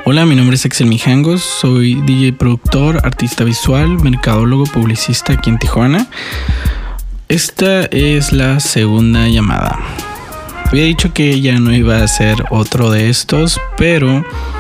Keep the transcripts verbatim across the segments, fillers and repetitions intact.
Hola, mi nombre es Axel Mijangos, soy D J productor, artista visual, mercadólogo, publicista aquí en Tijuana. Esta es la segunda llamada. Había dicho que ya no iba a hacer otro de estos, pero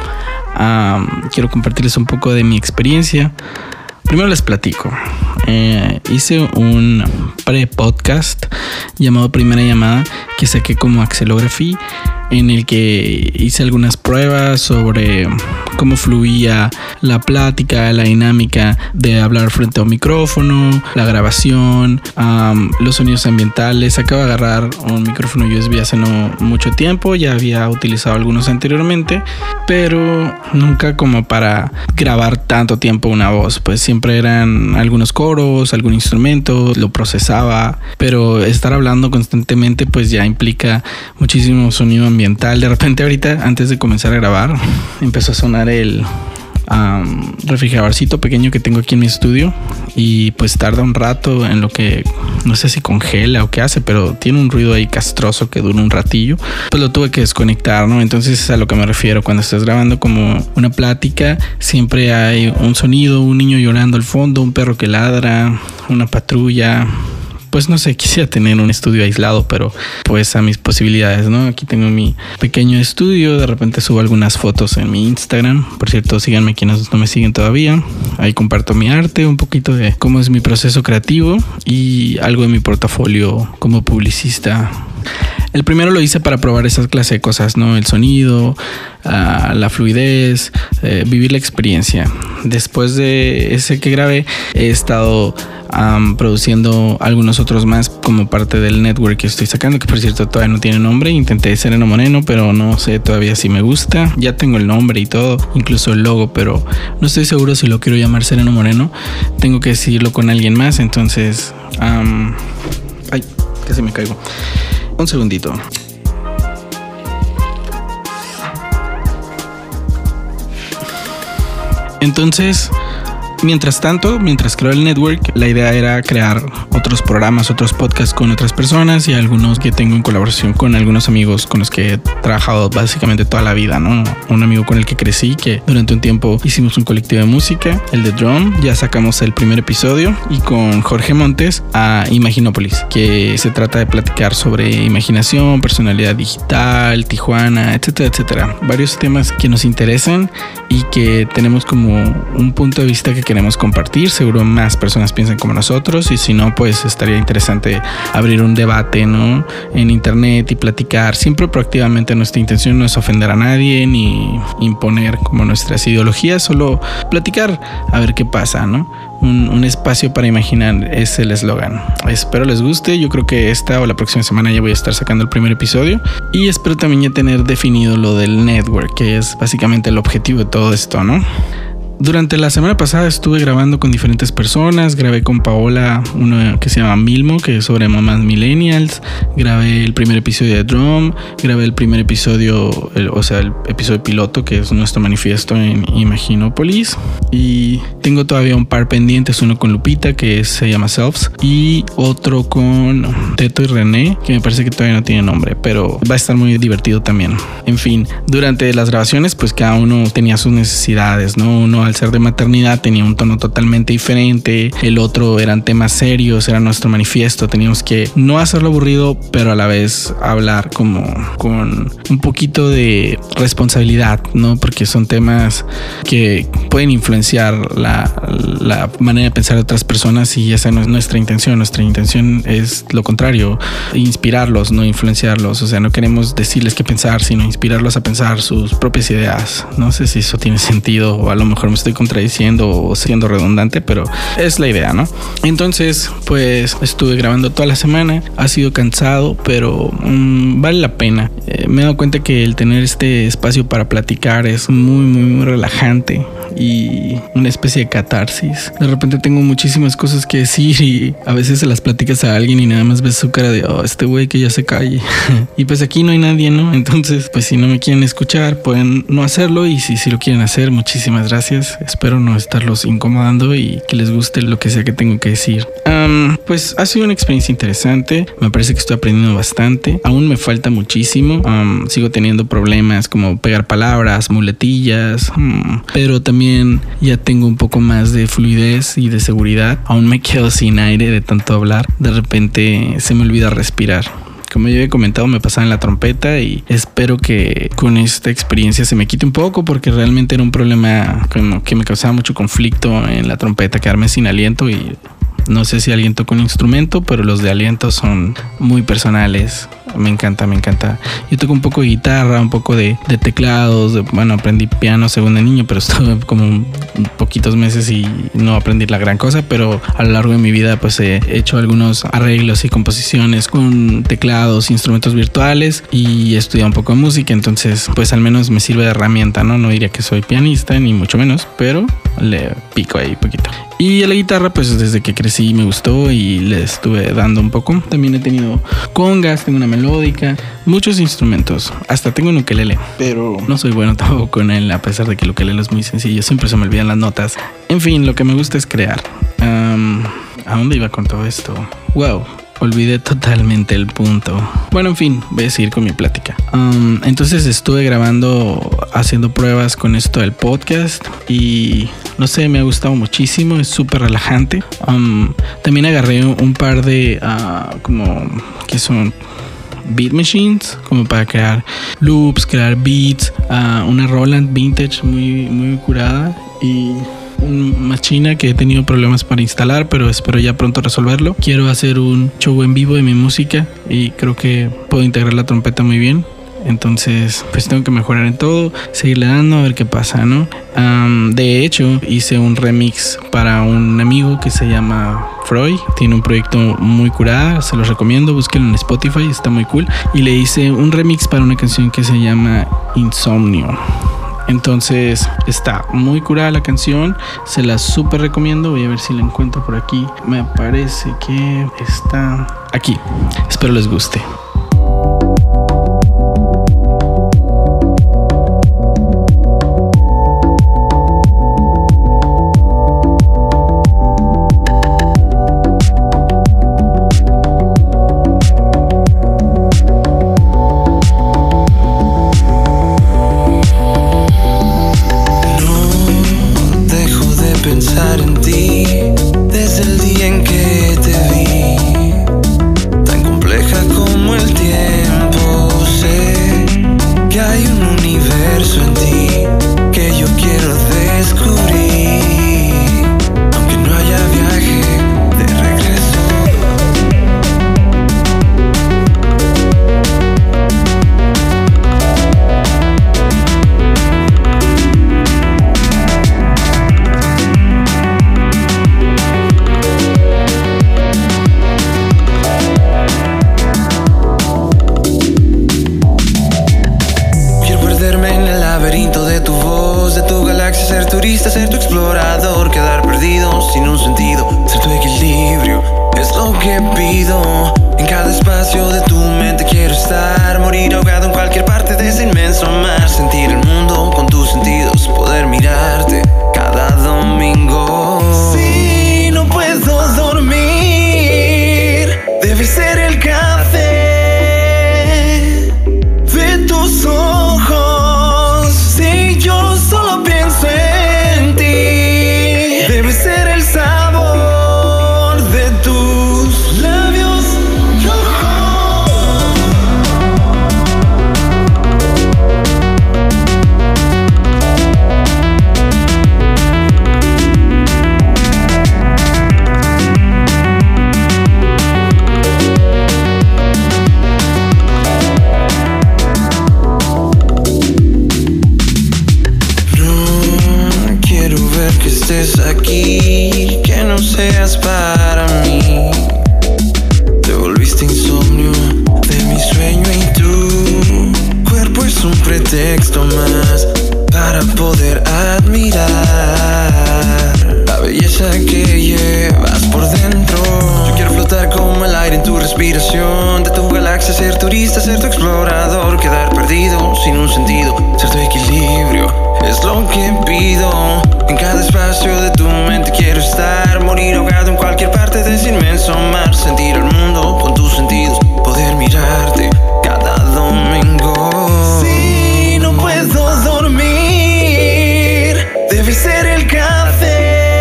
um, quiero compartirles un poco de mi experiencia. Primero les platico. Eh, hice un pre-podcast llamado Primera Llamada que saqué como Axelography, en el que hice algunas pruebas sobre cómo fluía la plática, la dinámica de hablar frente a un micrófono, la grabación, um, los sonidos ambientales. Acabo de agarrar un micrófono U S B hace no mucho tiempo, ya había utilizado algunos anteriormente, pero nunca como para grabar tanto tiempo una voz, pues siempre eran algunos coros, algún instrumento, lo procesaba, pero estar hablando constantemente pues ya implica muchísimo sonido ambiental. De repente ahorita, antes de comenzar a grabar, empezó a sonar el um, refrigeradorcito pequeño que tengo aquí en mi estudio, y pues tarda un rato en lo que, no sé si congela o qué hace, pero tiene un ruido ahí castroso que dura un ratillo. Pues lo tuve que desconectar, ¿no? Entonces es a lo que me refiero. Cuando estás grabando como una plática, siempre hay un sonido, un niño llorando al fondo, un perro que ladra, una patrulla. Pues no sé, quisiera tener un estudio aislado, pero pues a mis posibilidades, ¿no? Aquí tengo mi pequeño estudio, de repente subo algunas fotos en mi Instagram. Por cierto, síganme quienes no me siguen todavía. Ahí comparto mi arte, un poquito de cómo es mi proceso creativo y algo de mi portafolio como publicista. El primero lo hice para probar esa clase de cosas, ¿no? El sonido, uh, la fluidez, eh, vivir la experiencia. Después de ese que grabé, he estado um, produciendo algunos otros más como parte del network que estoy sacando, que por cierto todavía no tiene nombre. Intenté Sereno Moreno, pero no sé todavía si me gusta. Ya tengo el nombre y todo, incluso el logo, pero no estoy seguro si lo quiero llamar Sereno Moreno. Tengo que decidirlo con alguien más, entonces... Um, ay, casi me caigo. Un segundito. Entonces, mientras tanto, mientras creo el network, la idea era crear otros programas, otros podcasts con otras personas y algunos que tengo en colaboración con algunos amigos con los que he trabajado básicamente toda la vida, ¿no? Un amigo con el que crecí, que durante un tiempo hicimos un colectivo de música, el de Drum, ya sacamos el primer episodio, y con Jorge Montes a Imaginópolis, que se trata de platicar sobre imaginación, personalidad digital, Tijuana, etcétera, etcétera. Varios temas que nos interesan y que tenemos como un punto de vista que queremos compartir. Seguro más personas piensan como nosotros, y si no, pues estaría interesante abrir un debate, ¿no? En internet y platicar. Siempre proactivamente. Nuestra intención no es ofender a nadie ni imponer como nuestras ideologías, solo platicar a ver qué pasa, ¿no? Un, un espacio para imaginar es el eslogan. Espero les guste. Yo creo que esta o la próxima semana ya voy a estar sacando el primer episodio, y espero también ya tener definido lo del network, que es básicamente el objetivo de todo esto, ¿no? Durante la semana pasada estuve grabando con diferentes personas. Grabé con Paola uno que se llama Milmo, que es sobre mamás millennials. Grabé el primer episodio de Drum. Grabé el primer episodio, el, o sea, el episodio piloto, que es nuestro manifiesto en Imaginópolis. Y tengo todavía un par pendientes, uno con Lupita, que se llama Selves, y otro con Teto y René, que me parece que todavía no tiene nombre, pero va a estar muy divertido también. En fin, durante las grabaciones, pues cada uno tenía sus necesidades, ¿no? Uno, al ser de maternidad, tenía un tono totalmente diferente. El otro eran temas serios, era nuestro manifiesto. Teníamos que no hacerlo aburrido, pero a la vez hablar como con un poquito de responsabilidad, ¿no? Porque son temas que pueden influenciar la, la manera de pensar de otras personas, y esa no es nuestra intención. Nuestra intención es lo contrario, inspirarlos, no influenciarlos. O sea, no queremos decirles qué pensar, sino inspirarlos a pensar sus propias ideas. No sé si eso tiene sentido, o a lo mejor me estoy contradiciendo o siendo redundante, pero es la idea, ¿no? Entonces, pues estuve grabando toda la semana. Ha sido cansado, pero mmm, vale la pena. Eh, me he dado cuenta que el tener este espacio para platicar es muy, muy, muy relajante y una especie de catarsis. De repente tengo muchísimas cosas que decir, y a veces se las platicas a alguien y nada más ves su cara de, oh, este güey que ya se calle. Y pues aquí no hay nadie, ¿no? Entonces, pues si no me quieren escuchar, pueden no hacerlo, y si, si lo quieren hacer, muchísimas gracias. ustedes. Espero no estarlos incomodando y que les guste lo que sea que tengo que decir. Um, pues ha sido una experiencia interesante. Me parece que estoy aprendiendo bastante. Aún me falta muchísimo. Um, sigo teniendo problemas como pegar palabras, muletillas, um, pero también ya tengo un poco más de fluidez y de seguridad. Aún me quedo sin aire de tanto hablar. De repente se me olvida respirar. Como ya he comentado, me pasaba en la trompeta y espero que con esta experiencia se me quite un poco, porque realmente era un problema como que me causaba mucho conflicto en la trompeta, quedarme sin aliento. Y no sé si alguien toca un instrumento, pero los de aliento son muy personales. Me encanta, me encanta. Yo toco un poco de guitarra, un poco de, de teclados. De, bueno, aprendí piano según de niño, pero estuve como un, poquitos meses y no aprendí la gran cosa. Pero a lo largo de mi vida pues he hecho algunos arreglos y composiciones con teclados, instrumentos virtuales, y he estudiado un poco de música. Entonces pues al menos me sirve de herramienta, ¿no? No diría que soy pianista, ni mucho menos, pero le pico ahí poquito. Y a la guitarra pues desde que crecí me gustó y le estuve dando un poco. También he tenido congas, tengo una melódica, muchos instrumentos, hasta tengo un ukelele, pero no soy bueno tampoco con él, a pesar de que el ukelele es muy sencillo, siempre se me olvidan las notas. En fin, lo que me gusta es crear. Um, ¿A dónde iba con todo esto? Wow, olvidé totalmente el punto. Bueno, en fin, voy a seguir con mi plática. Um, entonces estuve grabando, haciendo pruebas con esto del podcast y no sé, me ha gustado muchísimo, es súper relajante. Um, también agarré un par de, uh, como, que son beat machines, como para crear loops, crear beats, uh, una Roland vintage muy, muy curada y una máquina que he tenido problemas para instalar, pero espero ya pronto resolverlo. Quiero hacer un show en vivo de mi música y creo que puedo integrar la trompeta muy bien. Entonces pues tengo que mejorar en todo, seguirle dando a ver qué pasa, ¿no? Um, de hecho hice un remix para un amigo que se llama Freud, tiene un proyecto muy curada, se los recomiendo, búsquenlo en Spotify, está muy cool. Y le hice un remix para una canción que se llama Insomnio. Entonces está muy curada la canción, se la súper recomiendo. Voy a ver si la encuentro por aquí. Me parece que está aquí. Espero les guste. Ser tu explorador, quedar perdido sin un sentido, ser tu equilibrio, es lo que pido. En cada espacio de tu mente quiero estar, morir ahogado en cualquier parte de ese inmenso mar, sentir el mundo con tus sentidos, poder mirarte cada domingo. Si no puedo dormir, debe ser el café de tus ojos. Si yo solo pienso en debe ser el sabor de tus labios rojos. tu respiración, de tu galaxia, ser turista, ser tu explorador, quedar perdido sin un sentido, ser tu equilibrio, es lo que pido. En cada espacio de tu mente quiero estar, morir ahogado en cualquier parte de ese inmenso mar, sentir el mundo con tus sentidos, poder mirarte cada domingo. Si no puedo dormir, debe ser el café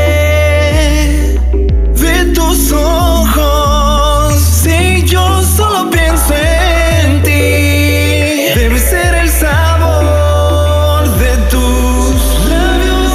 de tus ojos. Si yo solo pienso en ti, debe ser el sabor de tus labios.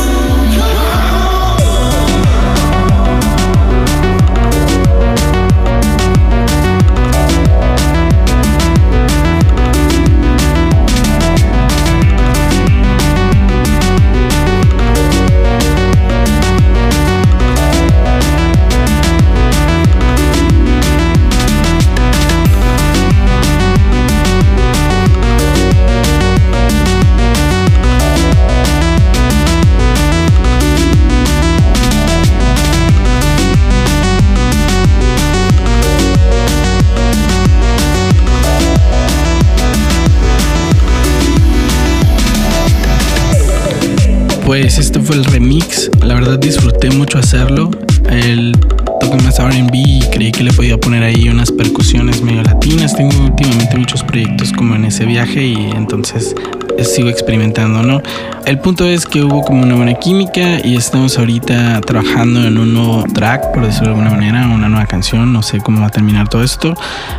Pues este fue el remix. La verdad disfruté mucho hacerlo. El toque más R and B y creí que le podía poner ahí unas percusiones medio latinas. Tengo últimamente muchos proyectos como en ese viaje y entonces sigo experimentando, ¿no? El punto es que hubo como una buena química y estamos ahorita trabajando en un nuevo track, por decirlo de alguna manera, una nueva canción. No sé cómo va a terminar todo esto,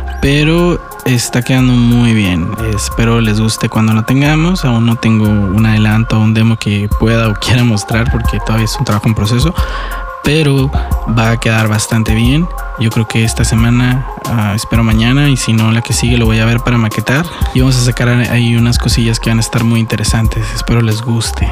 pero está quedando muy bien. Espero les guste cuando lo tengamos. Aún no tengo un adelanto o un demo que pueda o quiera mostrar porque todavía es un trabajo en proceso, pero va a quedar bastante bien. Yo creo que esta semana, uh, espero mañana, y si no la que sigue lo voy a ver para maquetar y vamos a sacar ahí unas cosillas que van a estar muy interesantes. Espero les guste.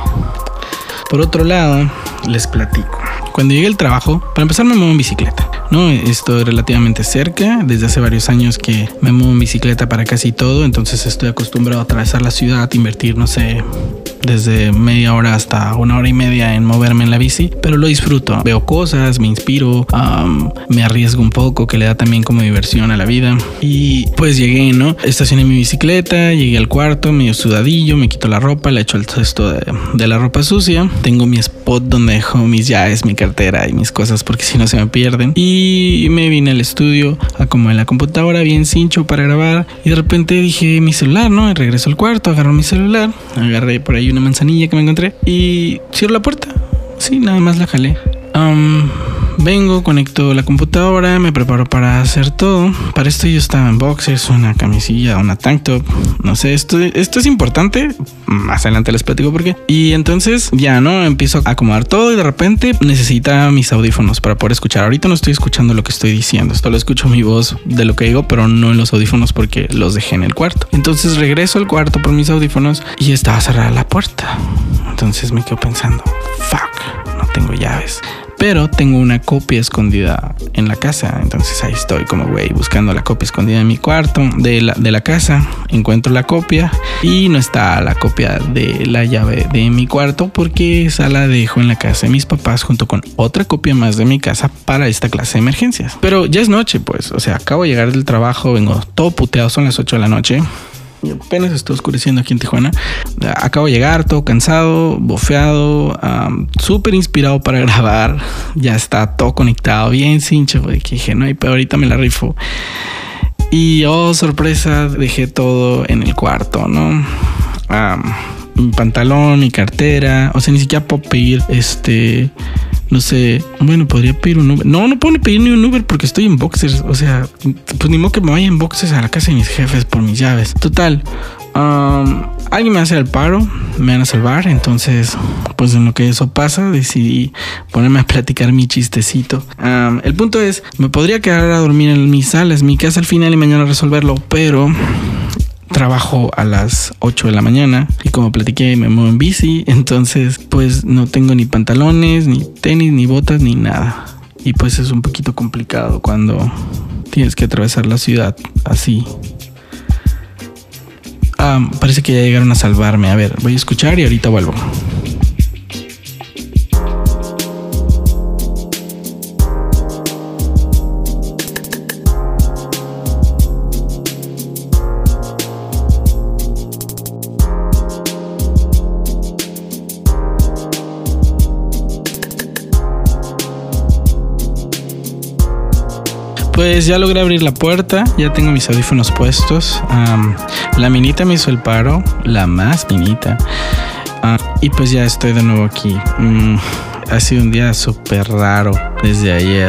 Por otro lado, les platico. Cuando llegué al trabajo, para empezar me muevo en bicicleta, ¿no? Estoy relativamente cerca, desde hace varios años que me muevo en bicicleta para casi todo, entonces estoy acostumbrado a atravesar la ciudad, invertir, no sé, desde media hora hasta una hora y media en moverme en la bici, pero lo disfruto. Veo cosas, me inspiro, um, me arriesgo un poco, que le da también como diversión a la vida. Y pues llegué, ¿no? Estacioné mi bicicleta, llegué al cuarto, medio sudadillo, me quito la ropa, le echo el cesto de, de la ropa sucia. Tengo mi spot donde dejo mis llaves, mi cartera y mis cosas porque si no se me pierden. Y me vine al estudio, acomodé la computadora bien cincho para grabar y de repente dije mi celular, ¿no? Y regreso al cuarto, agarro mi celular, agarré por ahí una manzanilla que me encontré y cierro la puerta. Sí, nada más la jalé. Um, vengo, conecto la computadora, me preparo para hacer todo. Para esto yo estaba en boxers, una camisilla, una tank top. No sé, esto, esto es importante. Más adelante les platico por qué. Y entonces ya, ¿no? Empiezo a acomodar todo y de repente necesitaba mis audífonos para poder escuchar. Ahorita no estoy escuchando lo que estoy diciendo. Solo escucho mi voz de lo que digo, pero no en los audífonos porque los dejé en el cuarto. Entonces regreso al cuarto por mis audífonos y estaba cerrada la puerta. Entonces me quedo pensando, fuck, no tengo llaves. Pero tengo una copia escondida en la casa. Entonces ahí estoy como güey buscando la copia escondida en mi cuarto de la, de la casa. Encuentro la copia y no está la copia de la llave de mi cuarto porque esa la dejo en la casa de mis papás junto con otra copia más de mi casa para esta clase de emergencias. Pero ya es noche, pues. O sea, acabo de llegar del trabajo, vengo todo puteado, son las ocho de la noche. Y apenas está oscureciendo aquí en Tijuana. Acabo de llegar todo cansado, bofeado, um, súper inspirado para grabar. Ya está todo conectado, bien cincho. Que dije, no hay peor, ahorita me la rifo. Y oh, sorpresa, dejé todo en el cuarto, ¿no? Um, mi pantalón, mi cartera. O sea, ni siquiera puedo pedir este... No sé, bueno, podría pedir un Uber. No, no puedo pedir ni un Uber porque estoy en boxers. O sea, pues ni modo que me vaya en boxers a la casa de mis jefes por mis llaves. Total, um, alguien me hace el paro, me van a salvar. Entonces, pues en lo que eso pasa, decidí ponerme a platicar mi chistecito. Um, el punto es, me podría quedar a dormir en mi sala, en mi casa al final y mañana resolverlo, pero... trabajo a las ocho de la mañana y como platiqué me muevo en bici, entonces pues no tengo ni pantalones, ni tenis, ni botas, ni nada. Y pues es un poquito complicado cuando tienes que atravesar la ciudad así. Ah, parece que ya llegaron a salvarme. A ver, voy a escuchar y ahorita vuelvo. pues ya logré abrir la puerta, ya tengo mis audífonos puestos. Um, la minita me hizo el paro, la más minita. Uh, y pues ya estoy de nuevo aquí. Um, ha sido un día súper raro desde ayer,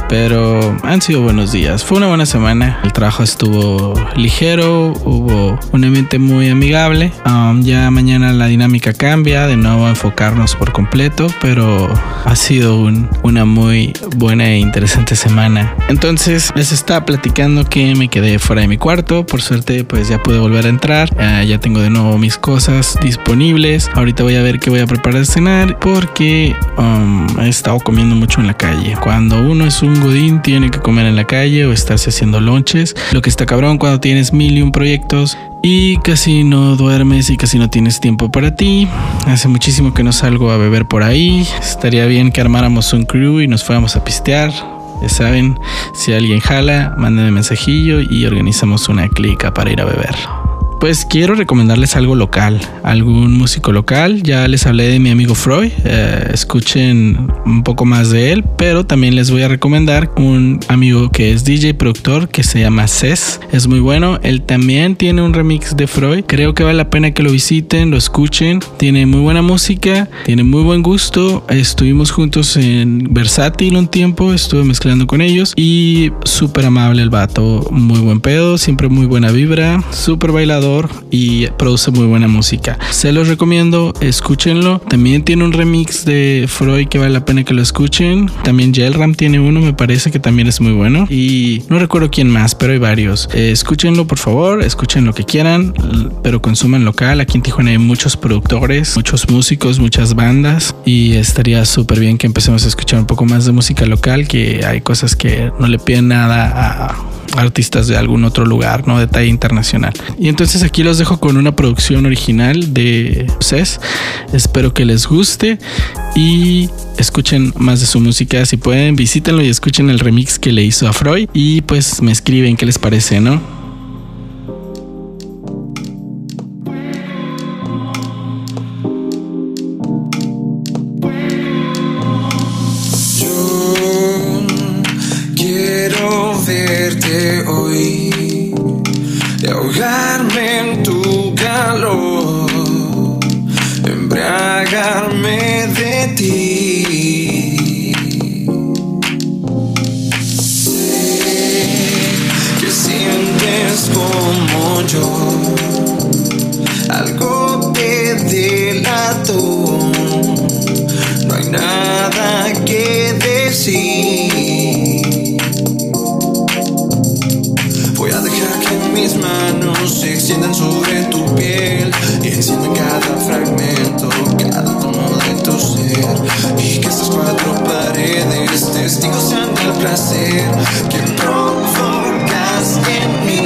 pero han sido buenos días. Fue una buena semana. El trabajo estuvo ligero, hubo un ambiente muy amigable. Um, ya mañana la dinámica cambia, de nuevo a enfocarnos por completo, pero ha sido un, una muy buena e interesante semana. Entonces les estaba platicando que me quedé fuera de mi cuarto. Por suerte pues ya pude volver a entrar. Uh, ya tengo de nuevo mis cosas disponibles. Ahorita voy a ver qué voy a preparar de cenar, porque um, he estado comiendo mucho en la calle. Cuando uno es un godín, tiene que comer en la calle o estarse haciendo lonches. Lo que está cabrón cuando tienes mil y un proyectos y casi no duermes y casi no tienes tiempo para ti. Hace muchísimo que no salgo a beber por ahí. Estaría bien que armáramos un crew y nos fuéramos a pistear. Ya saben, si alguien jala, mándenme mensajillo y organizamos una clica para ir a beber. Pues quiero recomendarles algo local, algún músico local. Ya les hablé de mi amigo Freud, eh, escuchen un poco más de él, pero también les voy a recomendar un amigo que es D J productor que se llama Cés. Es muy bueno, él también tiene un remix de Freud. Creo que vale la pena que lo visiten, lo escuchen. Tiene muy buena música, tiene muy buen gusto. Estuvimos juntos en Versátil un tiempo, estuve mezclando con ellos y súper amable el vato, muy buen pedo, siempre muy buena vibra, súper bailador y produce muy buena música. Se los recomiendo, escúchenlo. También tiene un remix de Freud que vale la pena que lo escuchen. También Jelram tiene uno, me parece que también es muy bueno. Y no recuerdo quién más, pero hay varios. Eh, escúchenlo por favor, escuchen lo que quieran, pero consuman local. Aquí en Tijuana hay muchos productores, muchos músicos, muchas bandas y estaría súper bien que empecemos a escuchar un poco más de música local, que hay cosas que no le piden nada a artistas de algún otro lugar, no de talla internacional. Y entonces aquí los dejo con una producción original de Cés. Espero que les guste y escuchen más de su música. Si pueden, visítenlo y escuchen el remix que le hizo a Freud y pues me escriben qué les parece, ¿no? Hoy de ahogarme en tu calor, embriagarme de ti. Sé que sientes como yo, algo te delató, no hay nada que decir. Mis manos se extienden sobre tu piel y encienden cada fragmento, cada tono de tu ser, y que estas cuatro paredes testigos sean del placer que provocas en mí.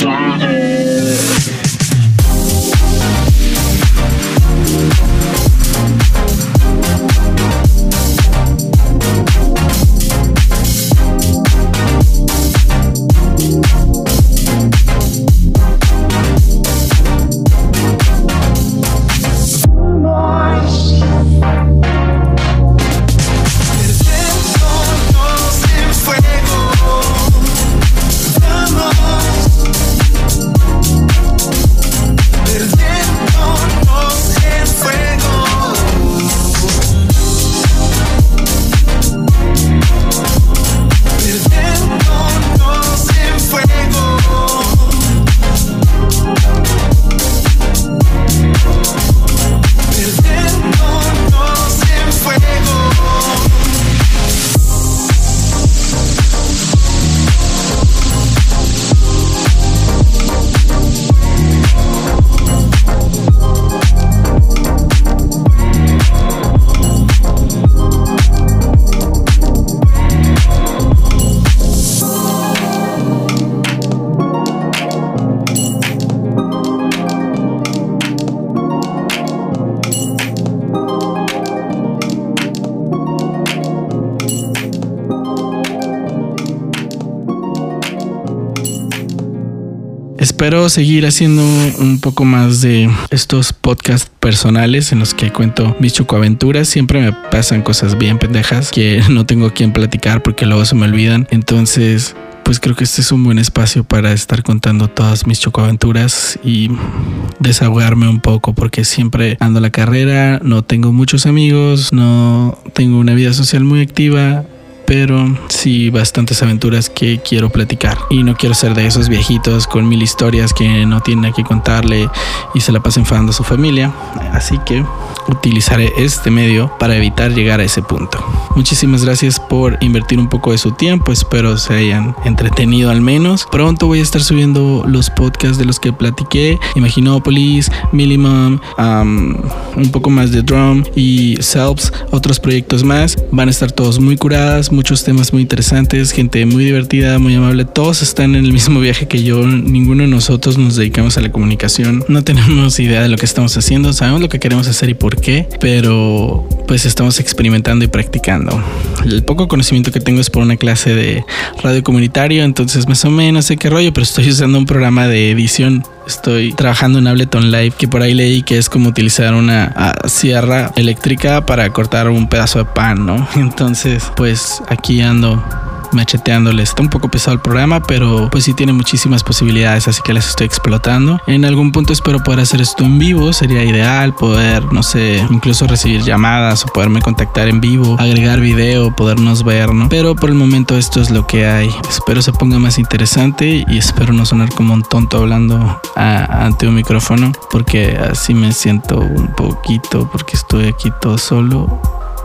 Espero seguir haciendo un poco más de estos podcasts personales en los que cuento mis chocoaventuras. Siempre me pasan cosas bien pendejas que no tengo a quien platicar porque luego se me olvidan. Entonces, pues creo que este es un buen espacio para estar contando todas mis chocoaventuras y desahogarme un poco, porque siempre ando a la carrera, no tengo muchos amigos, no tengo una vida social muy activa, pero sí bastantes aventuras que quiero platicar. Y no quiero ser de esos viejitos con mil historias que no tienen a qué contarle y se la pasen enfadando a su familia. Así que utilizaré este medio para evitar llegar a ese punto. Muchísimas gracias por invertir un poco de su tiempo. Espero se hayan entretenido al menos. Pronto voy a estar subiendo los podcasts de los que platiqué. Imaginópolis, Millimom, um, un poco más de Drum y Selves, otros proyectos más. Van a estar todos muy curadas, muchos temas muy interesantes, gente muy divertida, muy amable. Todos están en el mismo viaje que yo. Ninguno de nosotros nos dedicamos a la comunicación. No tenemos idea de lo que estamos haciendo. Sabemos lo que queremos hacer y por qué, pero pues estamos experimentando y practicando. El poco conocimiento que tengo es por una clase de radio comunitario, entonces más o menos sé qué rollo, pero estoy usando un programa de edición. Estoy trabajando en Ableton Live, que por ahí leí que es como utilizar una uh, sierra eléctrica para cortar un pedazo de pan, ¿no? Entonces, pues aquí ando macheteándole. Está un poco pesado el programa, pero pues sí tiene muchísimas posibilidades, así que las estoy explotando. En algún punto espero poder hacer esto en vivo. Sería ideal poder, no sé, incluso recibir llamadas o poderme contactar en vivo, agregar video, podernos ver, ¿no? Pero por el momento esto es lo que hay. Espero se ponga más interesante y espero no sonar como un tonto hablando a, ante un micrófono, porque así me siento un poquito, porque estoy aquí todo solo.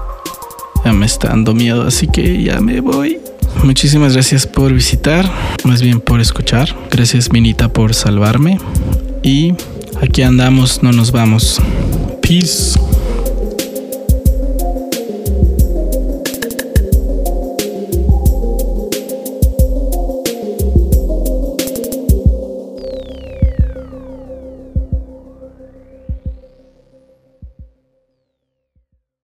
Ya me está dando miedo, así que ya me voy. Muchísimas gracias por visitar, más bien por escuchar. Gracias, Minita, por salvarme. Y aquí andamos, no nos vamos. Peace.